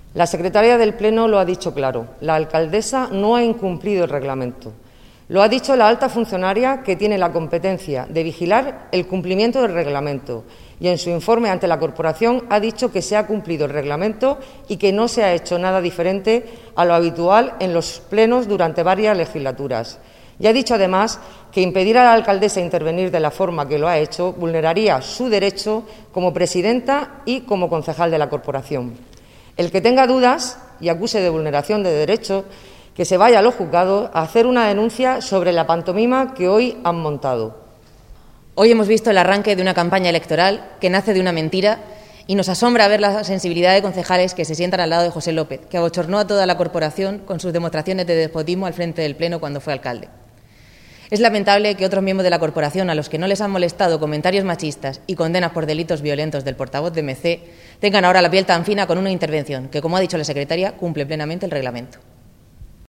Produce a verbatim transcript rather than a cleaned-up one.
La secretaria del Pleno lo ha dicho claro. La alcaldesa no ha incumplido el reglamento. Lo ha dicho la alta funcionaria, que tiene la competencia de vigilar el cumplimiento del reglamento, y en su informe ante la corporación ha dicho que se ha cumplido el reglamento y que no se ha hecho nada diferente a lo habitual en los plenos durante varias legislaturas. Y ha dicho además que impedir a la alcaldesa intervenir de la forma que lo ha hecho vulneraría su derecho como presidenta y como concejal de la corporación. El que tenga dudas y acuse de vulneración de derechos, que se vaya a los juzgados a hacer una denuncia sobre la pantomima que hoy han montado. Hoy hemos visto el arranque de una campaña electoral que nace de una mentira y nos asombra ver la sensibilidad de concejales que se sientan al lado de José López, que abochornó a toda la corporación con sus demostraciones de despotismo al frente del Pleno cuando fue alcalde. Es lamentable que otros miembros de la corporación, a los que no les han molestado comentarios machistas y condenas por delitos violentos del portavoz de M C, tengan ahora la piel tan fina con una intervención que, como ha dicho la secretaria, cumple plenamente el reglamento.